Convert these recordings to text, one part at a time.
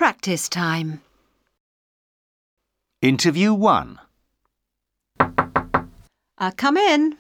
Practice time. Interview 1. Come in.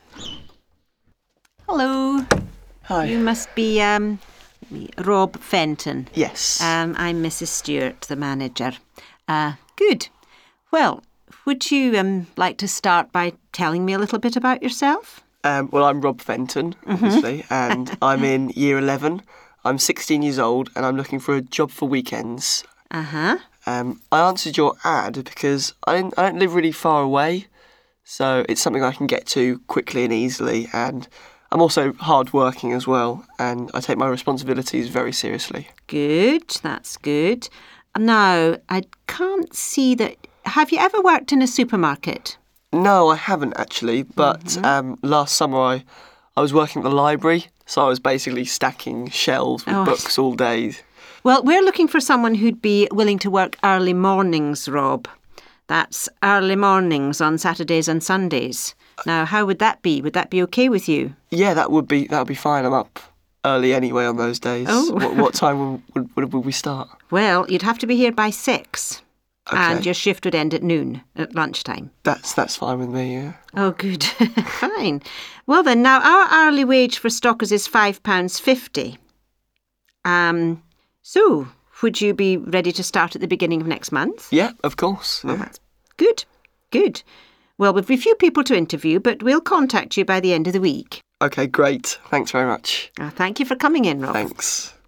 Hello. Hi. You must be Rob Fenton. Yes. I'm Mrs. Stewart, the manager. Good. Well, would you like to start by telling me a little bit about yourself? Well, I'm Rob Fenton, obviously, and I'm in Year 11. I'm 16 years old and I'm looking for a job for weekends. Uh-huh. I answered your ad because I don't live really far away, so it's something I can get to quickly and easily, and I'm also hard-working as well, and I take my responsibilities very seriously. Good. That's good. Now, I can't see that... Have you ever worked in a supermarket? No, I haven't actually, but last summer I was working at the library, so I was basically stacking shelves with books all day. Well, we're looking for someone who'd be willing to work early mornings, Rob. That's early mornings on Saturdays and Sundays. Now, how would that be? Would that be okay with you? Yeah, that would be fine. I'm up early anyway on those days. Oh. What time would we start? Well, you'd have to be here by 6. Okay. And your shift would end at noon, at lunchtime. That's fine with me, yeah. Oh, good. Fine. Well then, now our hourly wage for stockers is £5.50. So, would you be ready to start at the beginning of next month? Yeah, of course. Well, Yeah. that's good. Good. Well, we've a few people to interview, but we'll contact you by the end of the week. Okay, great. Thanks very much. Thank you for coming in, Rob. Thanks.